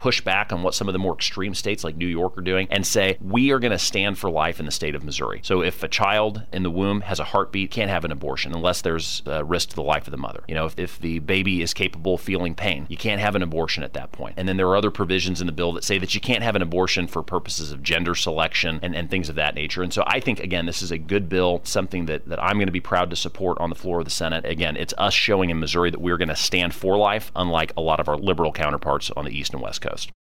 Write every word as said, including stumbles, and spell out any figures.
push back on what some of the more extreme states like New York are doing and say, we are going to stand for life in the state of Missouri. So if a child in the womb has a heartbeat, can't have an abortion unless there's a risk to the life of the mother. You know, if, if the baby is capable of feeling pain, you can't have an abortion at that point. And then there are other provisions in the bill that say that you can't have an abortion for purposes of gender selection and, and things of that nature. And so I think, again, this is a good bill, something that, that I'm going to be proud to support on the floor of the Senate. Again, it's us showing in Missouri that we're going to stand for life, unlike a lot of our liberal counterparts on the East and West Coast.